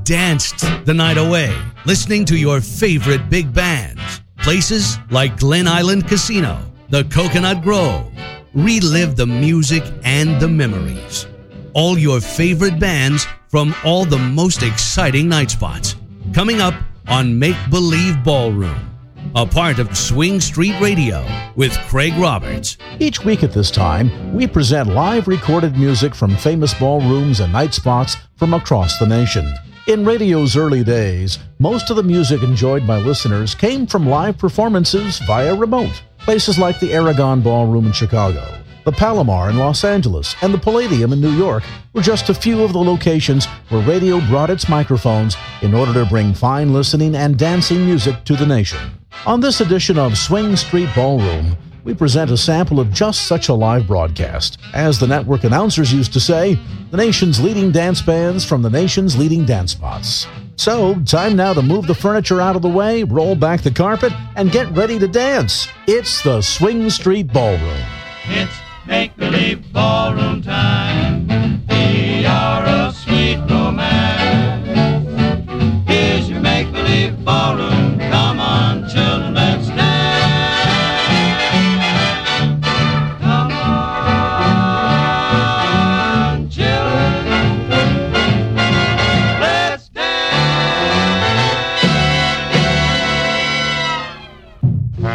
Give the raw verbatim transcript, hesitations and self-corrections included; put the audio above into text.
danced the night away, listening to your favorite big bands. Places like Glen Island Casino, the Coconut Grove. Relive the music and the memories. All your favorite bands from all the most exciting night spots. Coming up on Make Believe Ballroom, a part of Swing Street Radio with Craig Roberts. Each week at this time, we present live recorded music from famous ballrooms and night spots from across the nation. In radio's early days, most of the music enjoyed by listeners came from live performances via remote. Places like the Aragon Ballroom in Chicago, the Palomar in Los Angeles, and the Palladium in New York were just a few of the locations where radio brought its microphones in order to bring fine listening and dancing music to the nation. On this edition of Swing Street Ballroom, we present a sample of just such a live broadcast. As the network announcers used to say, the nation's leading dance bands from the nation's leading dance spots. So, time now to move the furniture out of the way, roll back the carpet, and get ready to dance. It's the Swing Street Ballroom. It's make-believe ballroom time.